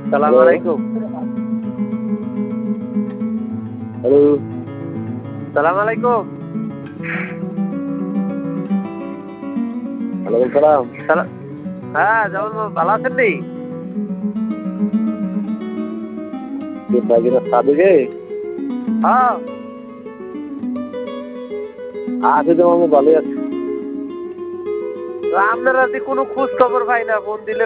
সালাম আলাইকুম। হ্যালো, সালাম আলাইকুম। ওয়ালাইকুম সালাম। হ্যাঁ যেমন ভালো আছেন নি? কে বাগিনা সাদিকে? হ্যাঁ আছে তো, আমি ভালোই আছি। আপনারা কোনো খোঁজ খবর পাই না, ফোন দিলে